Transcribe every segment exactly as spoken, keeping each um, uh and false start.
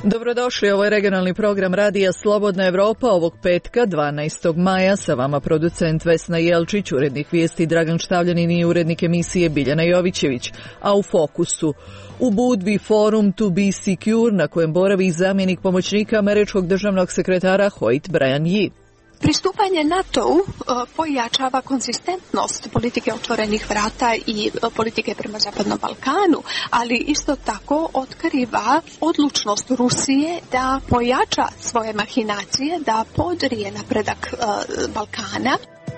Dobrodošli, ovo je regionalni program Radija Slobodna Evropa ovog petka, dvanaestog maja. Sa vama producent Vesna Jelčić, urednik vijesti Dragan Štavljanin i urednik emisije Biljana Jovićević. A u fokusu, u Budvi forum To Be Secure, na kojem boravi zamjenik pomoćnika američkog državnog sekretara Hoyt Brian Yee. Pristupanje NATO-u pojačava konzistentnost politike otvorenih vrata i politike prema Zapadnom Balkanu, ali isto tako otkriva odlučnost Rusije da pojača svoje mahinacije, da podrije napredak Balkana.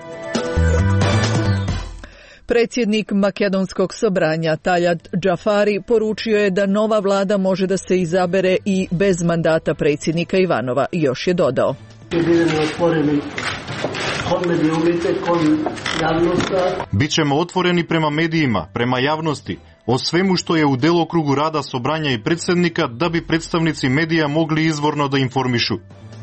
Predsjednik Makedonskog sobranja Taljat Džafari poručio je da nova vlada može da se izabere i bez mandata predsjednika Ivanova. Još je dodao: Bićemo otvoreni prema medijima, prema javnosti, o svemu što je u delokrugu rada sobranja i predsjednika, da bi predstavnici medija mogli izvorno da informišu.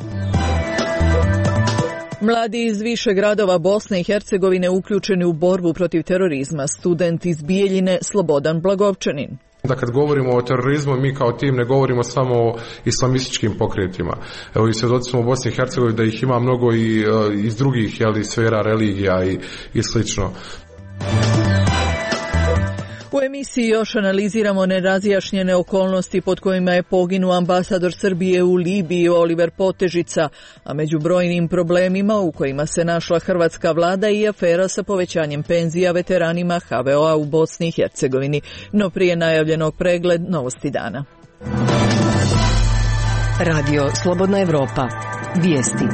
Mladi iz više gradova Bosne i Hercegovine uključeni u borbu protiv terorizma. Student iz Bijeljine Slobodan Blagovčanin. Da kad govorimo o terorizmu, mi kao tim ne govorimo samo o islamističkim pokretima. Evo i svjedoci smo u Bosni i Hercegovini da ih ima mnogo i uh, iz drugih jeli, sfera, religija i, i slično. U emisiji još analiziramo nerazjašnjene okolnosti pod kojima je poginuo ambasador Srbije u Libiji Oliver Potežica, a među brojnim problemima u kojima se našla hrvatska vlada i afera sa povećanjem penzija veteranima ha ve o a u Bosni i Hercegovini. No prije najavljenog pregled novosti dana. Radio Slobodna Evropa. Vijesti.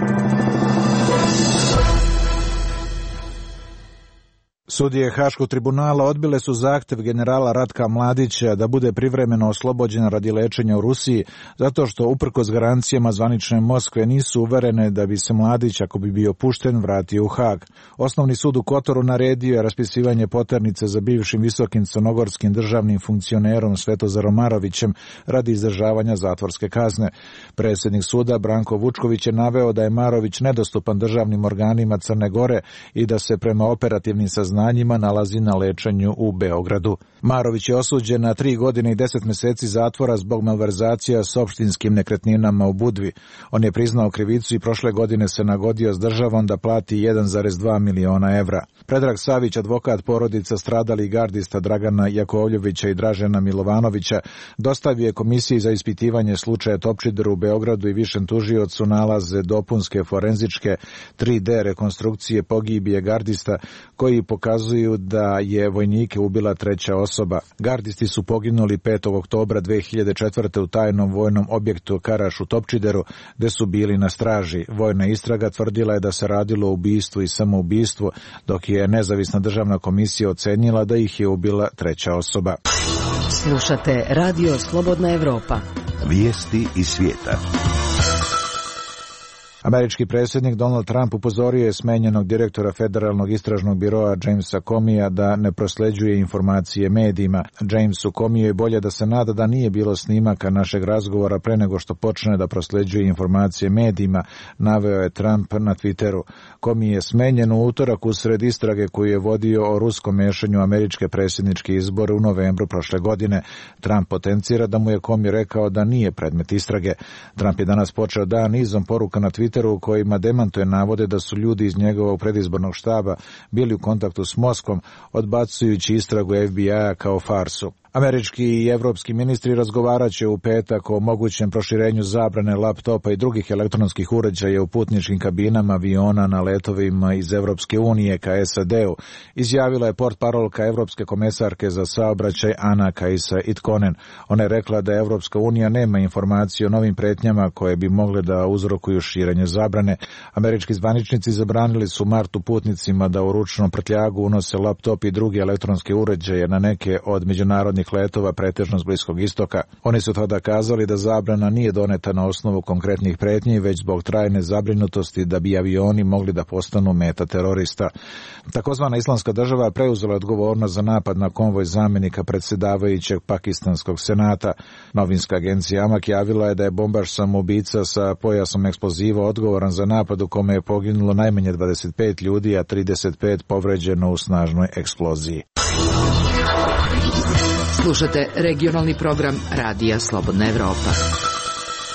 Sudije Haškog tribunala odbile su zahtjev generala Ratka Mladića da bude privremeno oslobođen radi lečenja u Rusiji, zato što uprkos garancijama zvanične Moskve nisu uverene da bi se Mladić, ako bi bio pušten, vratio u Hag. Osnovni sud u Kotoru naredio je raspisivanje poternice za bivšim visokim crnogorskim državnim funkcionerom Svetozarom Marovićem radi izdržavanja zatvorske kazne. Predsjednik suda Branko Vučković je naveo da je Marović nedostupan državnim organima Crne Gore i da se prema operativnim saznanjima njima nalazi na lečenju u Beogradu. Marović je osuđen na tri godine i deset mjeseci zatvora zbog malverzacija s opštinskim nekretninama u Budvi. On je priznao krivicu i prošle godine se nagodio s državom da plati jedan zarez dva miliona evra. Predrag Savić, advokat porodica stradalih gardista Dragana Jakovljevića i Dražena Milovanovića, dostavio je komisiji za ispitivanje slučaja Topčider u Beogradu i višem tužiocu nalaze dopunske forenzičke tri de rekonstrukcije pogibije gardista koji pokazuju da je vojnike ubila treća osoba. Gardisti su poginuli petog oktobra dve hiljade četvrte. u tajnom vojnom objektu Karaš u Topčideru, gde su bili na straži. Vojna istraga tvrdila je da se radilo o ubistvu i samoubistvu, dok je nezavisna državna komisija ocenila da ih je ubila treća osoba. Slušate Radio Slobodna Evropa. Vijesti iz svijeta. Američki predsjednik Donald Trump upozorio je smenjenog direktora Federalnog istražnog biroa Jamesa Comeyja da ne prosleđuje informacije medijima. Jamesu Comeyju je bolje da se nada da nije bilo snimaka našeg razgovora pre nego što počne da prosleđuje informacije medijima, naveo je Trump na Twitteru. Comey je smenjen u utorak usred istrage koju je vodio o ruskom mešanju američke predsjedničke izbore u novembru prošle godine. Trump potencira da mu je Comey rekao da nije predmet istrage. Trump je danas počeo dan nizom poruka na Twitteru u kojima demantuje navode da su ljudi iz njegovog predizbornog štaba bili u kontaktu s Moskvom, odbacujući istragu F B I-a kao farsu. Američki i evropski ministri razgovarat će u petak o mogućem proširenju zabrane laptopa i drugih elektronskih uređaja u putničkim kabinama aviona na letovima iz Evropske unije ka S A D-u, izjavila je portparolka Evropske komesarke za saobraćaj Ana Kajsa Itkonen. Ona je rekla da Evropska unija nema informacije o novim pretnjama koje bi mogle da uzrokuju širenje zabrane. Američki zvaničnici zabranili su martu putnicima da u ručnom prtljagu unose laptop i druge elektronske uređaje na neke od međunarodnih letova pretežno s Bliskog istoka. Oni su tada kazali da zabrana nije doneta na osnovu konkretnih pretnji, već zbog trajne zabrinutosti da bi avioni mogli da postanu meta terorista. Takozvana Islamska država preuzela odgovornost za napad na konvoj zamjenika predsjedavajućeg Pakistanskog senata. Novinska agencija Amak javila je da je bombaš samoubica sa pojasom eksploziva odgovoran za napad u kome je poginulo najmanje dvadeset pet ljudi, a trideset pet povređeno u snažnoj eksploziji. Slušate regionalni program Radija Slobodna Evropa.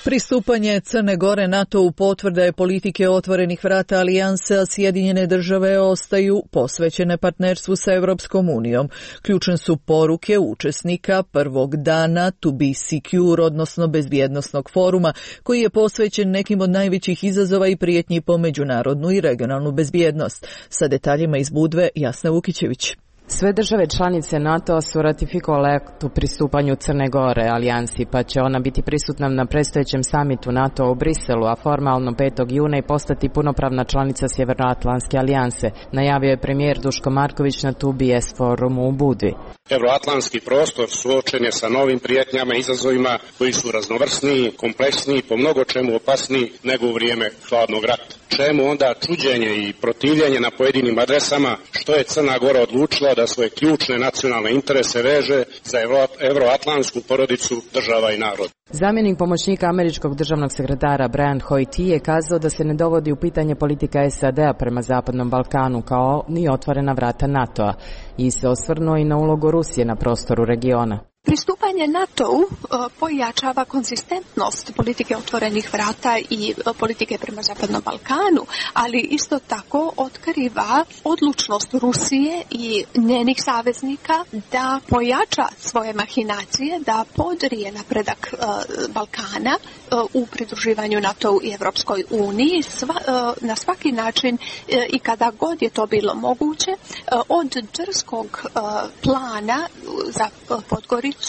Pristupanje Crne Gore NATO-u potvrda je politike otvorenih vrata alijanse, a Sjedinjene države ostaju posvećene partnerstvu sa Europskom unijom. Ključne su poruke učesnika prvog dana To Be Secure, odnosno bezbjednosnog foruma, koji je posvećen nekim od najvećih izazova i prijetnji po međunarodnu i regionalnu bezbjednost. Sa detaljima iz Budve, Jasna Vukićević. Sve države članice NATO su ratifikovale akt o pristupanju Crne Gore alijansi, pa će ona biti prisutna na predstojećem samitu NATO u Briselu, a formalno petog juna i postati punopravna članica Sjevernoatlantske alijanse, najavio je premijer Duško Marković na To B S forumu u Budvi. Evroatlantski prostor suočen je sa novim prijetnjama i izazovima koji su raznovrsniji, kompleksniji, po mnogo čemu opasniji nego u vrijeme hladnog rata. Čemu onda čuđenje i protivljenje na pojedinim adresama, što je Crna Gora odlučila da svoje ključne nacionalne interese veže za evroatlantsku porodicu država i naroda. Zamjenik pomoćnika američkog državnog sekretara Brian Hoyt je kazao da se ne dovodi u pitanje politika S A D-a prema Zapadnom Balkanu kao ni otvorena vrata NATO-a i se osvrnuo i na ulogu Rusije na prostoru regiona. Pristupanje NATO-u pojačava konzistentnost politike otvorenih vrata i politike prema Zapadnom Balkanu, ali isto tako otkriva odlučnost Rusije i njenih saveznika da pojača svoje mahinacije, da podrije napredak Balkana u pridruživanju NATO-u i Evropskoj uniji na svaki način i kada god je to bilo moguće, od drskog plana za Podgoricu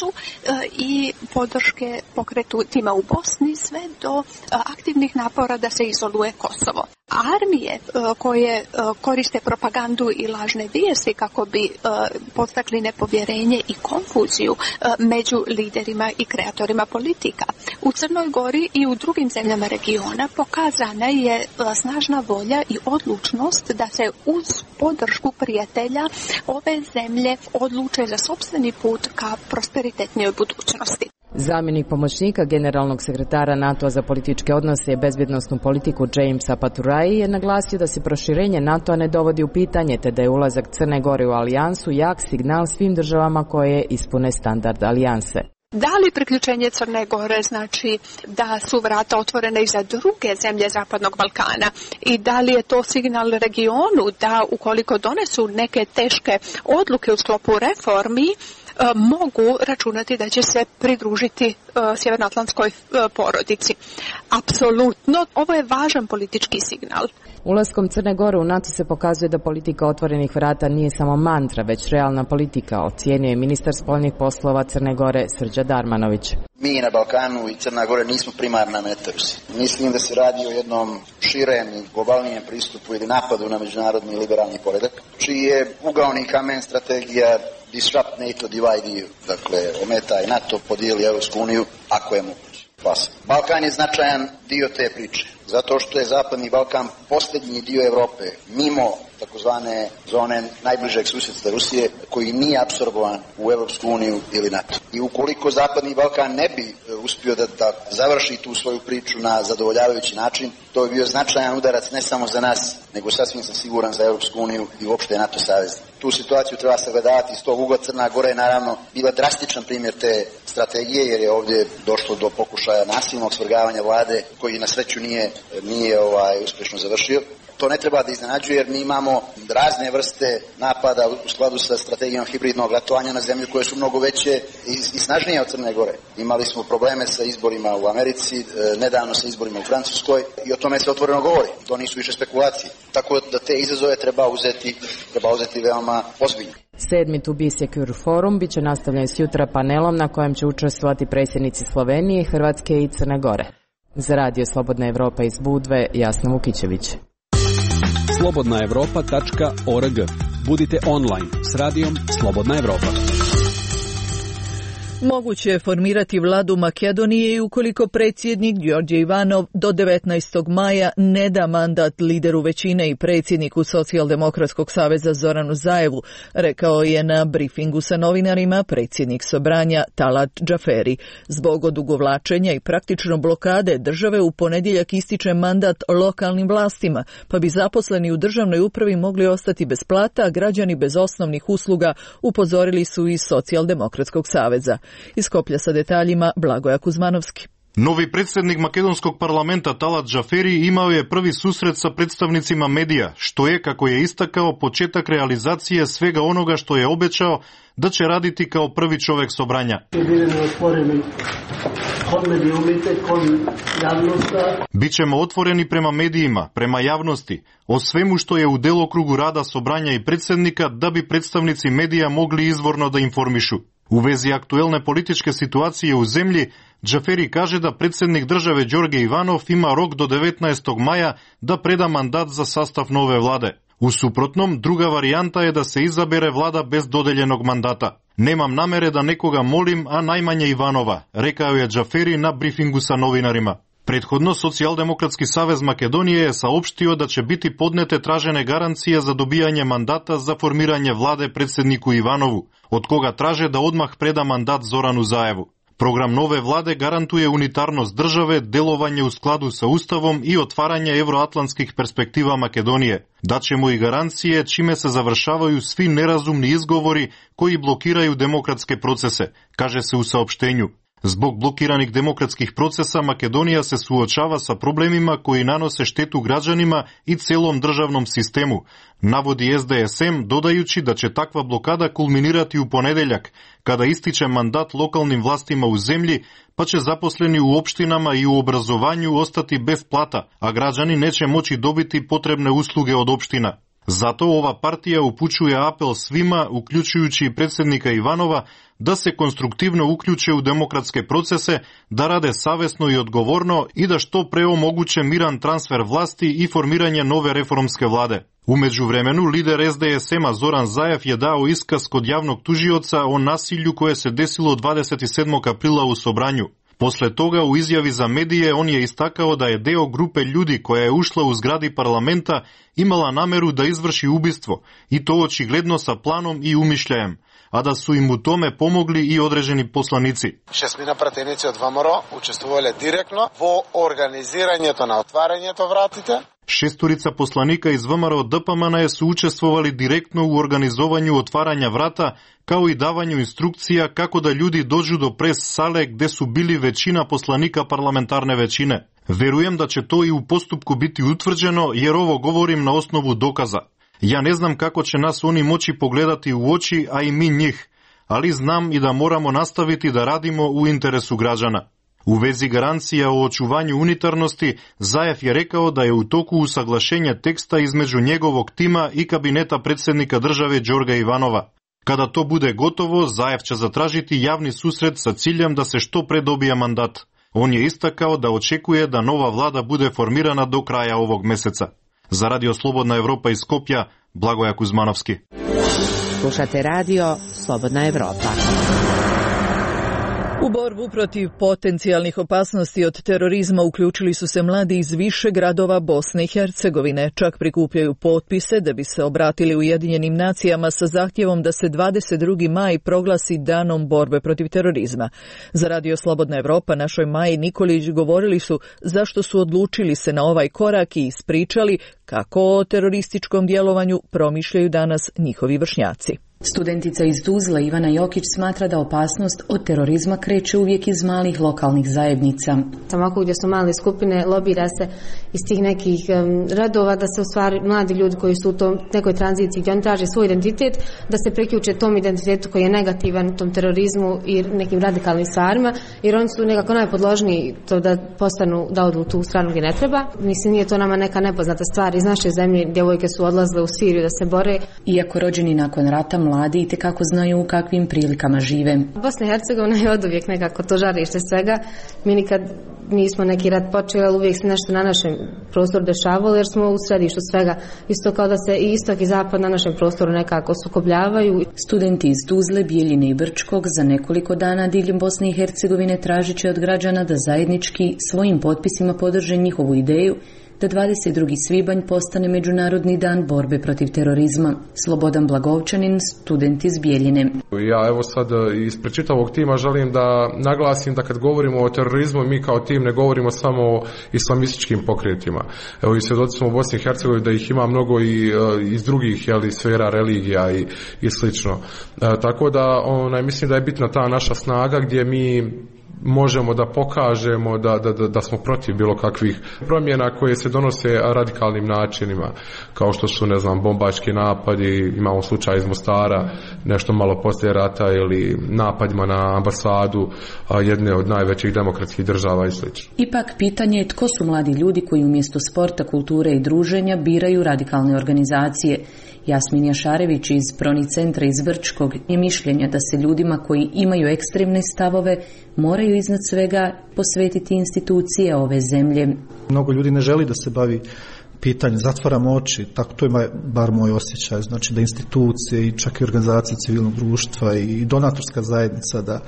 i podrške pokretu tima u Bosni sve do aktivnih napora da se izoluje Kosovo. Armije koje koriste propagandu i lažne vijesti kako bi podstakli nepovjerenje i konfuziju među liderima i kreatorima politika. U Crnoj Gori i u drugim zemljama regiona pokazana je snažna volja i odlučnost da se uz podršku prijatelja ove zemlje odluče za sopstveni put ka prosperitetnijoj budućnosti. Zamjenik pomoćnika generalnog sekretara NATO-a za političke odnose i bezbjednosnu politiku Jamesa Paturai je naglasio da se proširenje NATO-a ne dovodi u pitanje, te da je ulazak Crne Gore u alijansu jak signal svim državama koje ispune standard alijanse. Da li priključenje Crne Gore znači da su vrata otvorene i za druge zemlje Zapadnog Balkana i da li je to signal regionu da ukoliko donesu neke teške odluke u sklopu reformi mogu računati da će se pridružiti sjevernoatlantskoj porodici. Apsolutno, ovo je važan politički signal. Ulaskom Crne Gore u NATO se pokazuje da politika otvorenih vrata nije samo mantra, već realna politika, ocijenio je ministar spoljnih poslova Crne Gore Srđa Darmanović. Mi na Balkanu i Crna Gore nismo primarna meta Rusije. Mislim da se radi o jednom širem i globalnijem pristupu ili napadu na međunarodni liberalni poredak, čiji je ugaoni kamen strategija Disrupt NATO, Divide E U. Dakle, ometaj NATO, podijeli Evropsku uniju, ako je moguće. Balkan je značajan dio te priče, zato što je Zapadni Balkan posljednji dio Evrope, mimo takozvane zone najbližeg susjedstva Rusije, koji nije apsorbovan u Evropsku uniju ili NATO. I ukoliko Zapadni Balkan ne bi uspio da, da završi tu svoju priču na zadovoljavajući način, to bi bio značajan udarac ne samo za nas, nego sasvim sam siguran za Evropsku uniju i uopšte NATO savez. Tu situaciju treba sagledavati iz tog ugla. Crna Gora je naravno bila drastičan primjer te strategije, jer je ovdje došlo do pokušaja nasilnog svrgavanja vlade, koji na sreću nije, nije ovaj, uspješno završio. To ne treba da iznenađuje, jer mi imamo razne vrste napada u skladu sa strategijom hibridnog ratovanja na zemlju koje su mnogo veće i, i snažnije od Crne Gore. Imali smo probleme sa izborima u Americi, nedavno sa izborima u Francuskoj i o tome se otvoreno govori. To nisu više spekulacije. Tako da te izazove treba uzeti, treba uzeti veoma ozbiljno. Sedmi To Be Secure forum bit će nastavljen sutra panelom na kojem će učestvovati predsjednici Slovenije, Hrvatske i Crne Gore. Za Radio Slobodna Evropa iz Budve, Jasna Vukićević. slobodna evropa tačka org. Budite online s radijom Slobodna Evropa. Moguće je formirati vladu Makedonije i ukoliko predsjednik Đorđe Ivanov do devetnaestog maja ne da mandat lideru većine i predsjedniku Socijaldemokratskog saveza Zoranu Zaevu, rekao je na brifingu sa novinarima predsjednik Sobranja Talat Džaferi. Zbog odugovlačenja i praktično blokade države u ponedjeljak ističe mandat lokalnim vlastima, pa bi zaposleni u državnoj upravi mogli ostati bez plata, a građani bez osnovnih usluga, upozorili su iz Socijaldemokratskog saveza. Iz Skoplja sa detaljima Blagoja Kuzmanovski. Novi predsjednik makedonskog parlamenta Talat Xhaferi imao je prvi susret sa predstavnicima medija, što je, kako je istakao, početak realizacije svega onoga što je obećao da će raditi kao prvi čovek sobranja. Bićemo otvoreni prema medijima, prema javnosti, o svemu što je u delokrugu rada sobranja i predsjednika da bi predstavnici medija mogli izvorno da informišu. U vezi aktuelne političke situacije u zemlji, Xhaferi kaže da predsjednik države Đorđe Ivanov ima rok do devetnaestog maja da preda mandat za sastav nove vlade. U suprotnom, druga varijanta je da se izabere vlada bez dodeljenog mandata. Nemam namere da nekoga molim, a najmanje Ivanova, rekao je Xhaferi na brifingu sa novinarima. Prethodno, Socijaldemokratski savez Makedonije je saopštio da će biti podnete tražene garancije za dobijanje mandata za formiranje vlade predsjedniku Ivanovu, od koga traže da odmah preda mandat Zoranu Zaevu. Program nove vlade garantuje unitarnost države, delovanje u skladu sa Ustavom i otvaranje evroatlantskih perspektiva Makedonije. Daćemo i garancije čime se završavaju svi nerazumni izgovori koji blokiraju demokratske procese, kaže se u saopštenju. Zbog blokiranih demokratskih procesa Makedonija se suočava sa problemima koji nanose štetu građanima i celom državnom sistemu, navodi S D S M, dodajući da će takva blokada kulminirati u ponedeljak, kada ističe mandat lokalnim vlastima u zemlji, pa će zaposleni u opštinama i u obrazovanju ostati bez plata, a građani neće moći dobiti potrebne usluge od opština. Zato ova partija upućuje apel svima, uključujući i predsjednika Ivanova, da se konstruktivno uključe u demokratske procese, da rade savesno i odgovorno i da što pre omoguće miran transfer vlasti i formiranje nove reformske vlade. U međuvremenu, lider S D S M-a Zoran Zaev je dao iskaz kod javnog tužioca o nasilju koje se desilo dvadeset sedmog aprila u Sobranju. Posle toga, u izjavi za medije, on je istakao da je deo grupe ljudi koja je ušla u zgradi parlamenta imala nameru da izvrši ubistvo, i to očigledno sa planom i umišljajem, a da su im u tome pomogli i određeni poslanici. Šestmина pratenici od VMRO učestvovali direktno vo organiziranjето na otvaranjето vratite. Šestorica poslanika iz V M R O D P M N su učestvovali direktno u organizovanju otvaranja vrata, kao i davanju instrukcija kako da ljudi dođu do pres sale gde su bili većina poslanika parlamentarne većine. Verujem da će to i u postupku biti utvrđeno, jer ovo govorim na osnovu dokaza. Ja ne znam kako će nas oni moći pogledati u oči, a i mi njih, ali znam i da moramo nastaviti da radimo u interesu građana. U vezi garancija o očuvanju unitarnosti, Zaev je rekao da je u toku usaglašenja teksta između njegovog tima i kabineta predsjednika države Đorđe Ivanova. Kada to bude gotovo, Zaev će zatražiti javni susret sa ciljem da se što pre dobije mandat. On je istakao da očekuje da nova vlada bude formirana do kraja ovog meseca. Za Radio Slobodna Evropa iz Skopja, Blagoja Kuzmanovski. Slušate Radio Slobodna Evropa. U borbu protiv potencijalnih opasnosti od terorizma uključili su se mladi iz više gradova Bosne i Hercegovine. Čak prikupljaju potpise da bi se obratili Ujedinjenim nacijama sa zahtjevom da se dvadeset drugi maj proglasi danom borbe protiv terorizma. Za Radio Slobodna Evropa našoj Maji Nikolić govorili su zašto su odlučili se na ovaj korak i ispričali kako o terorističkom djelovanju promišljaju danas njihovi vršnjaci. Studentica iz Tuzle Ivana Jokić smatra da opasnost od terorizma kreće uvijek iz malih lokalnih zajednica. Ovako gdje su male skupine, lobira se iz tih nekih um, radova da se u stvari mladi ljudi koji su u tom nekoj tranziciji gdje oni traže svoj identitet, da se priključe tom identitetu koji je negativan, tom terorizmu i nekim radikalnim stvarima, jer oni su nekako najpodložniji to da postanu, da odu u tu stranu gdje ne treba. Mislim, nije to nama neka nepoznata stvar. Iz naše zemlje djevojke su odlazile u Siriju da se bore. Iako rođeni nakon rata, mladi itekako znaju u kakvim prilikama žive. Bosna i Hercegovina je oduvijek nekako to žarište svega. Mi nikad nismo neki rat počeli, ali uvijek se nešto na našem prostoru dešavalo jer smo u središtu svega. Isto kao da se i istok i zapad na našem prostoru nekako sukobljavaju. Studenti iz Tuzle, Bijeljine i Brčkog za nekoliko dana diljem Bosne i Hercegovine tražit će od građana da zajednički svojim potpisima podrže njihovu ideju da dvadeset drugi svibanj postane Međunarodni dan borbe protiv terorizma. Slobodan Blagovčanin, student iz Bijeljine. Ja evo sad ispred čitavog tima želim da naglasim da kad govorimo o terorizmu, mi kao tim ne govorimo samo o islamističkim pokretima. Evo i svjedoci smo u Bosni i Hercegovini da ih ima mnogo i iz drugih jeli, sfera religija i, i slično. E, tako da onaj, mislim da je bitna ta naša snaga gdje mi možemo da pokažemo da, da, da, da smo protiv bilo kakvih promjena koje se donose radikalnim načinima, kao što su, ne znam, bombački napadi, imamo slučaj iz Mostara, nešto malo poslije rata, ili napadima na ambasadu jedne od najvećih demokratskih država i sl. Ipak pitanje je tko su mladi ljudi koji umjesto sporta, kulture i druženja biraju radikalne organizacije. Jasmin Jašarević iz Proni centra iz Vrčkog je mišljenja da se ljudima koji imaju ekstremne stavove moraju iznad svega posvetiti institucije ove zemlje. Mnogo ljudi ne želi da se bavi pitanjem, zatvaramo oči, tako to je bar moj osjećaj, znači da institucije i čak i organizacije civilnog društva i donatorska zajednica da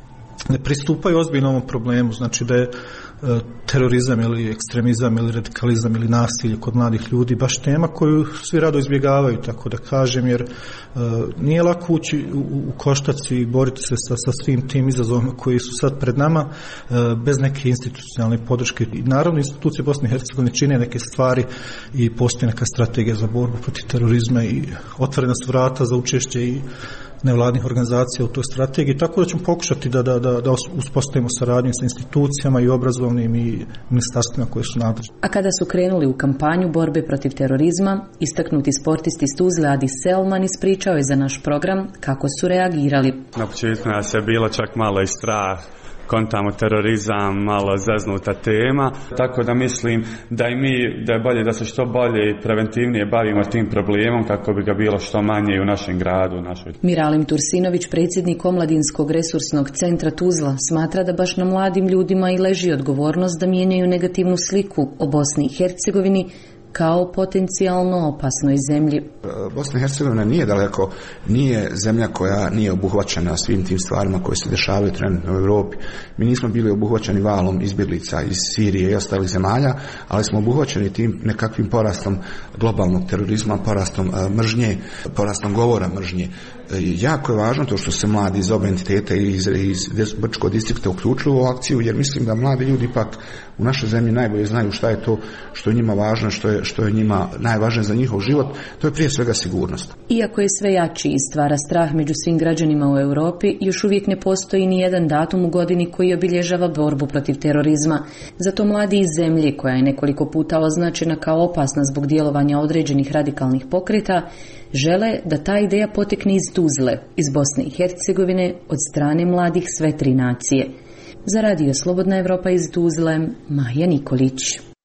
ne pristupaju ozbiljno ovom problemu, znači da je terorizam ili ekstremizam ili radikalizam ili nasilje kod mladih ljudi baš tema koju svi rado izbjegavaju, tako da kažem, jer uh, nije lako ući u, u koštac i boriti se sa, sa svim tim izazovima koji su sad pred nama uh, bez neke institucionalne podrške. I naravno institucije Bosne i Hercegovine čine neke stvari i postoji neka strategija za borbu protiv terorizma i otvorena su vrata za učešće i nevladnih organizacija u toj strategiji, tako da ćemo pokušati da, da, da, da uspostavimo saradnju sa institucijama i obrazovnim i ministarstvima koje su nadležne. A kada su krenuli u kampanju borbe protiv terorizma, istaknuti sportisti iz Tuzle Adi Selman ispričao je za naš program kako su reagirali. Na početku nas je bilo čak malo i strah, kontamo terorizam, malo zeznuta tema, tako da mislim da i mi, da je bolje da se što bolje i preventivnije bavimo tim problemom kako bi ga bilo što manje i u našem gradu. Našoj. Miralim Tursinović, predsjednik Omladinskog resursnog centra Tuzla, smatra da baš na mladim ljudima i leži odgovornost da mijenjaju negativnu sliku o Bosni i Hercegovini kao potencijalno opasnoj zemlji. Bosna i Hercegovina nije daleko, nije zemlja koja nije obuhvaćena svim tim stvarima koje se dešavaju trenutno u Europi. Mi nismo bili obuhvaćeni valom izbjeglica iz Sirije i ostalih zemalja, ali smo obuhvaćeni tim nekakvim porastom globalnog terorizma, porastom mržnje, porastom govora mržnje. Jako je važno to što se mladi iz oba entiteta i iz, iz Brčkog distrikta uključuju u akciju, jer mislim da mladi ljudi ipak u našoj zemlji najbolje znaju šta je to što je njima važno, što je, što je njima najvažnije za njihov život, to je prije svega sigurnost. Iako je sve jači i stvara strah među svim građanima u Europi, još uvijek ne postoji ni jedan datum u godini koji obilježava borbu protiv terorizma. Zato mladi iz zemlje, koja je nekoliko puta označena kao opasna zbog djelovanja određenih radikalnih pokreta, žele da ta ideja potekne iz Tuzle, iz Bosne i Hercegovine, od strane mladih sve tri nacije. Za radio Slobodna Evropa iz Tuzle, Maja Nikolić.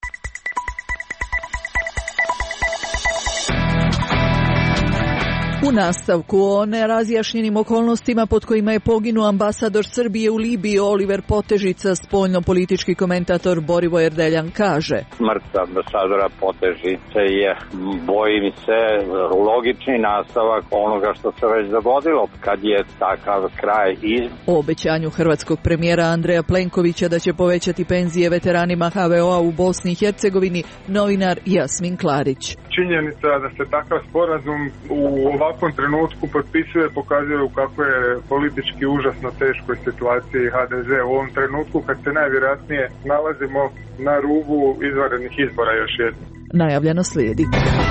U nastavku o nerazjašnjenim okolnostima pod kojima je poginuo ambasador Srbije u Libiji Oliver Potežica, spoljno-politički komentator Borivoje Erdeljan kaže: Smrt ambasadora Potežice je, bojim se, logični nastavak onoga što se već dogodilo kad je takav kraj iz. O obećanju hrvatskog premijera Andreja Plenkovića da će povećati penzije veteranima ha ve o a u Bosni i Hercegovini novinar Jasmin Klarić. Činjenica da se takav sporazum u ovakvom trenutku potpisuje pokazuje u kako je politički užasno teškoj situaciji ha de ze u ovom trenutku kad se najvjerojatnije nalazimo na rubu izvanrednih izbora još jednom. Najavljeno slijedi.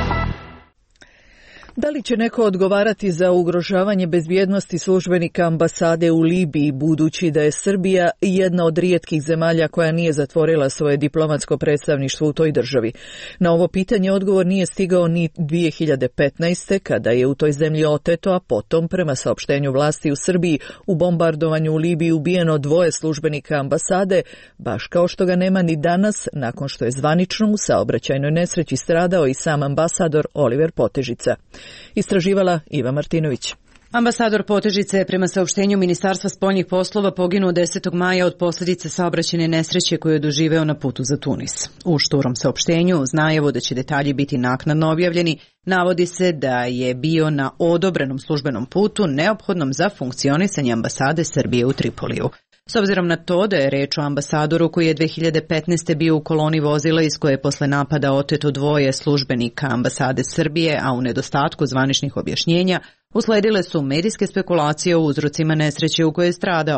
Da li će neko odgovarati za ugrožavanje bezbjednosti službenika ambasade u Libiji, budući da je Srbija jedna od rijetkih zemalja koja nije zatvorila svoje diplomatsko predstavništvo u toj državi? Na ovo pitanje odgovor nije stigao ni dvije hiljade petnaeste. kada je u toj zemlji oteto, a potom, prema saopštenju vlasti u Srbiji, u bombardovanju u Libiji ubijeno dvoje službenika ambasade, baš kao što ga nema ni danas, nakon što je zvanično u saobraćajnoj nesreći stradao i sam ambasador Oliver Potežica. Istraživala Iva Martinović. Ambasador Potežice je prema saopštenju Ministarstva spoljnih poslova poginuo desetog maja od posljedice saobraćajne nesreće koju je doživeo na putu za Tunis. U šturom saopštenju, uz najavu da će detalji biti naknadno objavljeni, navodi se da je bio na odobrenom službenom putu neophodnom za funkcionisanje ambasade Srbije u Tripoliju. S obzirom na to da je reč o ambasadoru koji je dvije hiljade petnaeste. bio u koloni vozila iz koje je posle napada oteto dvoje službenika ambasade Srbije, a u nedostatku zvaničnih objašnjenja, usledile su medijske spekulacije o uzrocima nesreće u kojoj je stradao.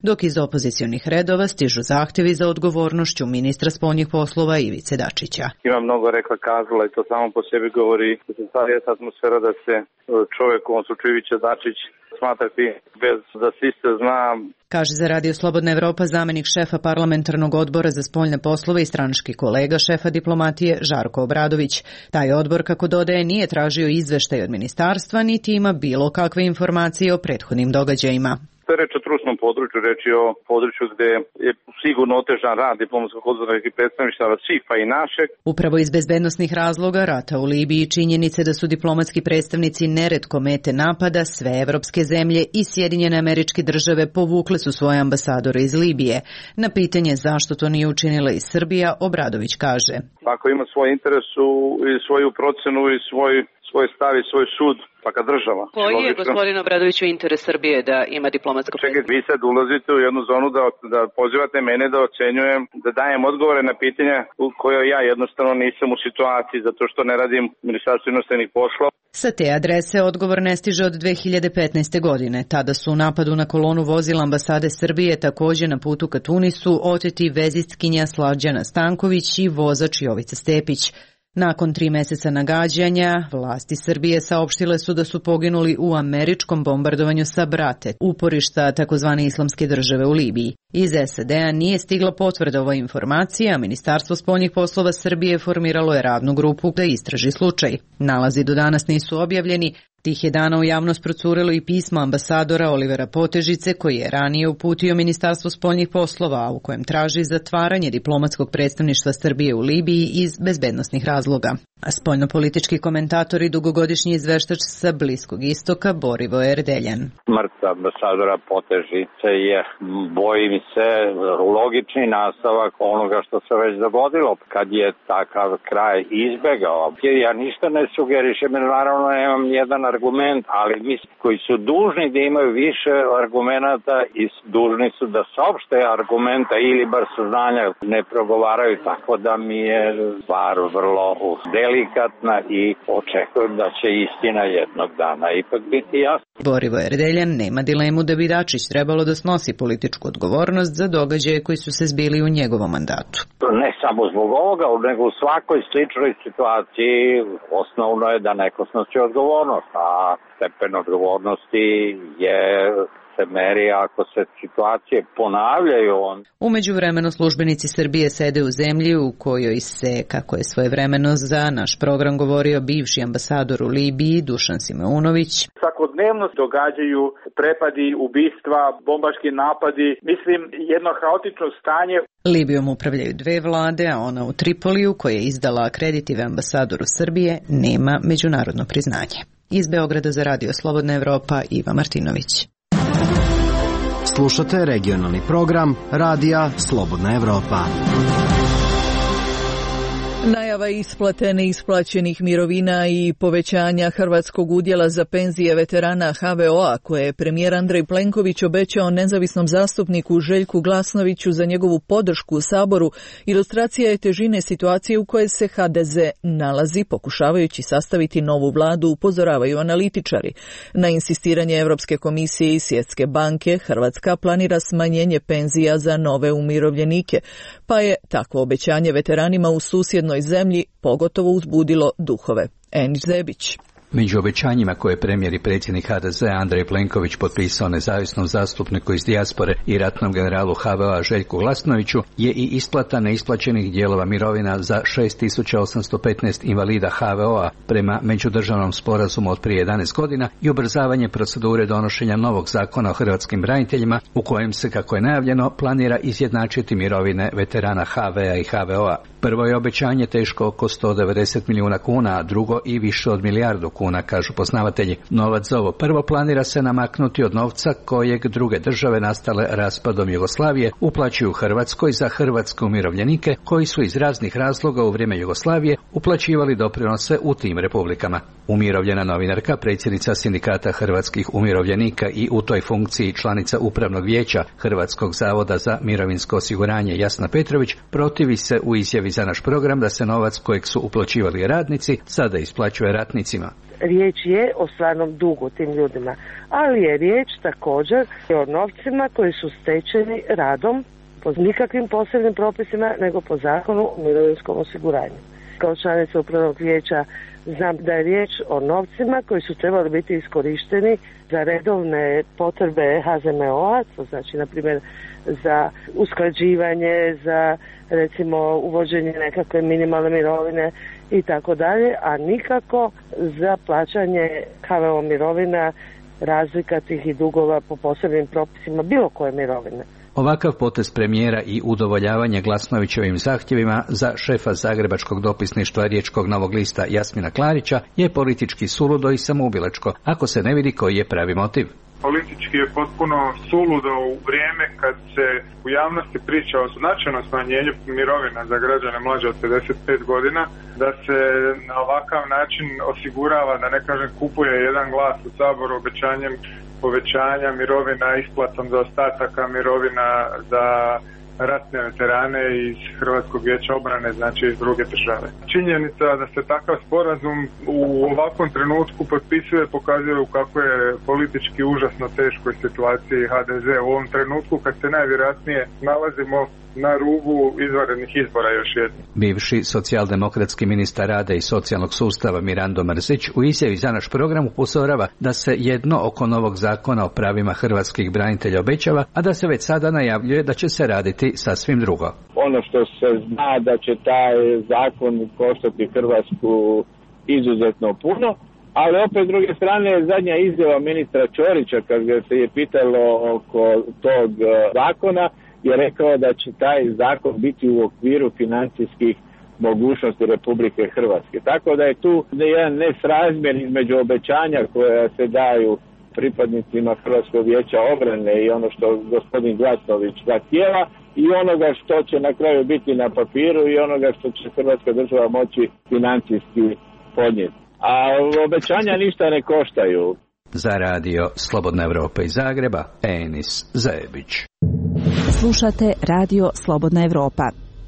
dok iz opozicionih redova stižu zahtjevi za odgovornošću ministra spoljnih poslova Ivice Dačića. Ima mnogo rekla kazala i to samo po sebi govori da se stvari je atmosfera da se čovjek, u ovom slučaju Ivica Dačić, smatrati bez da se isto zna. Kaže za Radio Slobodna Evropa zamenik šefa parlamentarnog odbora za spoljne poslove i stranački kolega šefa diplomatije Žarko Obradović. Taj odbor, kako dodaje, nije tražio izveštaj od ministarstva, niti ima bilo kakve informacije o prethodnim događajima. To je reč o trusnom području, reč je o području gde je sigurno otežan rad diplomatskog odbora i predstavništava svih pa i našeg. Upravo iz bezbednosnih razloga rata u Libiji i činjenice da su diplomatski predstavnici neretko mete napada, sve evropske zemlje i Sjedinjene Američke Države povukle su svoje ambasadore iz Libije. Na pitanje zašto to nije učinila i Srbija, Obradović kaže: Ako ima svoj interes i svoju procenu i svoj svoj stav i svoj sud, pa kad država. Koji je, gospodin Obradoviću, interes Srbije da ima diplomatsko predstavništvo? Čekaj, vi sad ulazite u jednu zonu da, da pozivate mene da ocenjujem, da dajem odgovore na pitanja u kojoj ja jednostavno nisam u situaciji, zato što ne radim Ministarstvo inostranih poslova. Sa te adrese odgovor ne stiže od dve hiljade petnaeste. godine. Tada su u napadu na kolonu vozila ambasade Srbije također na putu ka Tunisu oteti vezistkinja Slađana Stanković i vozač Jovica Stepić. Nakon tri meseca nagađanja, vlasti Srbije saopštile su da su poginuli u američkom bombardovanju sa Brate, uporišta takozvane islamske države u Libiji. Iz S A D-a nije stigla potvrda ovoj informacije, a Ministarstvo spoljnih poslova Srbije formiralo je radnu grupu da istraži slučaj. Nalazi do danas nisu objavljeni. Tih je dana u javnost procurilo i pismo ambasadora Olivera Potežice, koji je ranije uputio Ministarstvo spoljnih poslova, a u kojem traži zatvaranje diplomatskog predstavništva Srbije u Libiji iz bezbednosnih razloga. A spoljnopolitički komentator i dugogodišnji izveštač sa Bliskog istoka Borivoje Erdeljan. Smrt ambasadora Potežice je, bojim se, logični nastavak onoga što se već dogodilo kad je takav kraj izbegao. Ja ništa ne sugerišem, naravno nemam jedan argument, ali mislim koji su dužni da imaju više argumenata i dužni su da saopšte argumenta ili bar saznanja ne progovaraju, tako da mi je stvar vrlo delikatna i očekujem da će istina jednog dana ipak biti jasna. Borivoje Erdeljan nema dilemu da bi Dačić trebalo da snosi političku odgovornost za događaje koji su se zbili u njegovom mandatu. Ne samo zbog ovoga, nego u svakoj sličnoj situaciji osnovno je da neko snosi odgovornost, a stepen odgovornosti je se meri ako se situacije ponavljaju. On... U međuvremenu službenici Srbije sede u zemlji u kojoj se, kako je svojevremeno za naš program govorio bivši ambasador u Libiji Dušan Simeunović, svakodnevno događaju prepadi, ubistva, bombaški napadi, mislim jedno haotično stanje. Libijom upravljaju dve vlade, a ona u Tripoliju, koja je izdala akreditive ambasadoru Srbije, nema međunarodno priznanje. Iz Beograda za Radio Slobodna Evropa, Iva Martinović. Slušate regionalni program Radija Slobodna Evropa. Najava isplate neisplaćenih mirovina i povećanja hrvatskog udjela za penzije veterana H V O-a koje je premijer Andrej Plenković obećao nezavisnom zastupniku Željku Glasnoviću za njegovu podršku u Saboru, ilustracija je težine situacije u kojoj se H D Z nalazi pokušavajući sastaviti novu vladu, upozoravaju analitičari. Na insistiranje Europske komisije i Svjetske banke, Hrvatska planira smanjenje penzija za nove umirovljenike, pa je takvo obećanje veteranima u susjednoj zemlji pogotovo uzbudilo duhove. Enić Zebić. Među obećanjima koje je premijer i predsjednik H D Z Andrej Plenković potpisao nezavisnom zastupniku iz dijaspore i ratnom generalu H V O-a Željku Glasnoviću je i isplata neisplaćenih dijelova mirovina za šest tisuća osamsto petnaest invalida H V O-a prema međudržavnom sporazumu od prije jedanaest godina i ubrzavanje procedure donošenja novog zakona o hrvatskim braniteljima u kojem se, kako je najavljeno, planira izjednačiti mirovine veterana H V-a i H V O-a. Prvo je obećanje teško oko sto devedeset milijuna kuna, a drugo i više od milijardu kuna, kažu poznavatelji. Novac za ovo prvo planira se namaknuti od novca kojeg druge države nastale raspadom Jugoslavije uplaćuju Hrvatskoj za hrvatske umirovljenike koji su iz raznih razloga u vrijeme Jugoslavije uplaćivali doprinose u tim republikama. Umirovljena novinarka, predsjednica Sindikata hrvatskih umirovljenika i u toj funkciji članica Upravnog vijeća Hrvatskog zavoda za mirovinsko osiguranje Jasna Petrović protivi se u izjavi za naš program da se novac kojeg su uplaćivali radnici sada isplaćuje ratnicima. riječ je o stvarnom dugu tim ljudima, ali je riječ također o novcima koji su stečeni radom po nikakvim posebnim propisima, nego po zakonu o mirovinskom osiguranju. Kao članica upravnog vijeća znam da je riječ o novcima koji su trebali biti iskorišteni za redovne potrebe H Z M O-a, to znači na primjer za usklađivanje, za recimo uvođenje nekakve minimalne mirovine i tako dalje, a nikako za plaćanje H V O mirovina, razlika tih i dugova po posebnim propisima bilo koje mirovine. Ovakav potez premijera i udovoljavanje Glasnovićevim zahtjevima za šefa zagrebačkog dopisništva Riječkog Novog lista Jasmina Klarića je politički suludo i samoubilačko, ako se ne vidi koji je pravi motiv. Politički je potpuno suludo u vrijeme kad se u javnosti priča o značajnom smanjenju mirovina za građane mlađe od pedeset pet godina, da se na ovakav način osigurava, da ne kažem kupuje jedan glas u Saboru obećanjem povećanja mirovina, isplatom za ostataka mirovina za ratne veterane iz Hrvatskog vijeća obrane, znači iz druge države. Činjenica da se takav sporazum u ovakvom trenutku potpisuje pokazuje kako je politički užasno teškoj situaciji H D Z u ovom trenutku kad se najvjerojatnije nalazimo na rubu izvanrednih izbora još jednom. Bivši socijaldemokratski ministar rada i socijalnog sustava Mirando Mrsić u izjavi za naš program upozorava da se jedno oko novog zakona o pravima hrvatskih branitelja obećava, a da se već sada najavljuje da će se raditi sasvim drugo. Ono što se zna da će taj zakon koštati Hrvatsku izuzetno puno, ali opet s druge strane zadnja izjava ministra Ćorića kad ga se je pitalo oko tog zakona je rekao da će taj zakon biti u okviru financijskih mogućnosti Republike Hrvatske. Tako da je tu jedan nesrazmjer između obećanja koja se daju pripadnicima Hrvatskog vijeća obrane i ono što gospodin Glasnović zahtijeva i onoga što će na kraju biti na papiru i onoga što će Hrvatska država moći financijski podnijeti. A obećanja ništa ne koštaju. Za radio Slobodna Evropa iz Zagreba, Enis Zajebić. Slušate radio Slobodna Evropa.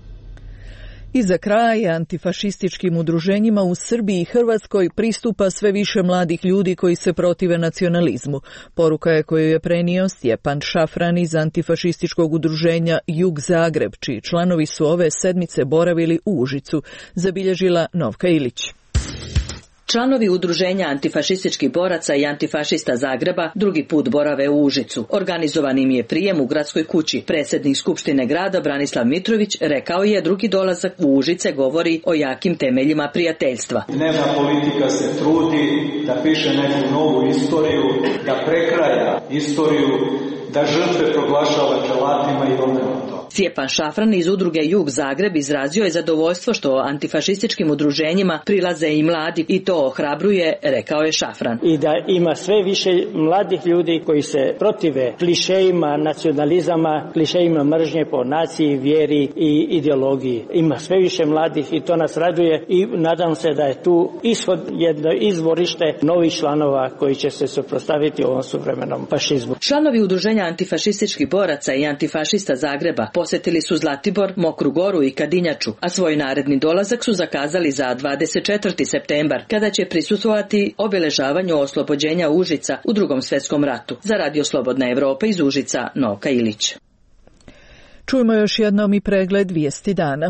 I za kraj, antifašističkim udruženjima u Srbiji i Hrvatskoj pristupa sve više mladih ljudi koji se protive nacionalizmu. Poruka je koju je prenio Stjepan Šafran iz antifašističkog udruženja Jug Zagreb, čiji članovi su ove sedmice boravili u Užicu, zabilježila Novka Ilić. Članovi udruženja antifašističkih boraca i antifašista Zagreba drugi put borave u Užicu. Organizovan im je prijem u gradskoj kući. Predsjednik Skupštine grada Branislav Mitrović rekao je drugi dolazak u Užice govori o jakim temeljima prijateljstva. Dnevna politika se trudi da piše neku novu istoriju, da prekraja istoriju, da žrtve proglašava dželatima i obrnuto. Stjepan Šafran iz udruge Jug Zagreb izrazio je zadovoljstvo što antifašističkim udruženjima prilaze i mladi i to ohrabruje, rekao je Šafran. I da ima sve više mladih ljudi koji se protive klišejima, nacionalizama, klišejima mržnje po naciji, vjeri i ideologiji. Ima sve više mladih i to nas raduje i nadam se da je tu ishod jedno izvorište novih članova koji će se suprotstaviti ovom suvremenom fašizmu. Članovi udruženja antifašističkih boraca i antifašista Zagreba posjetili su Zlatibor, Mokru Goru i Kadinjaču, a svoj naredni dolazak su zakazali za dvadeset četvrti septembar, kada će prisustvovati obilježavanju oslobođenja Užica u Drugom svjetskom ratu. Za radio Slobodna Evropa iz Užica, Novka Ilić. Čujmo još jednom i pregled vijesti dana.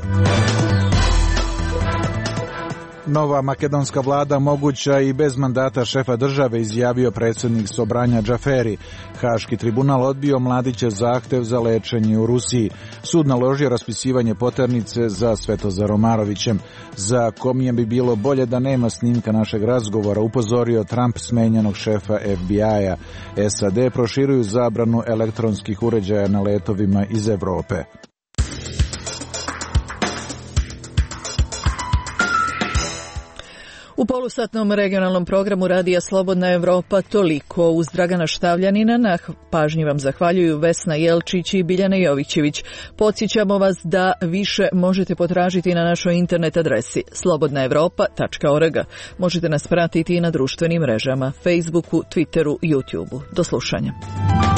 Nova makedonska vlada moguća i bez mandata šefa države, izjavio predsjednik Sobranja Džaferi. Haški tribunal odbio Mladićev zahtev za lečenje u Rusiji. Sud naložio raspisivanje poternice za Svetozar Omarovićem. Za Komijem bi bilo bolje da nema snimka našeg razgovora, upozorio Trump smenjenog šefa F B I-a. S A D proširuju zabranu elektronskih uređaja na letovima iz Europe. U polusatnom regionalnom programu Radija Slobodna Evropa toliko. Uz Dragana Štavljanina na pažnji vam zahvaljuju Vesna Jelčić i Biljana Jovićević. Podsjećamo vas da više možete potražiti na našoj internet adresi slobodna evropa tačka org. Možete nas pratiti i na društvenim mrežama, Facebooku, Twitteru, YouTubeu. Do slušanja.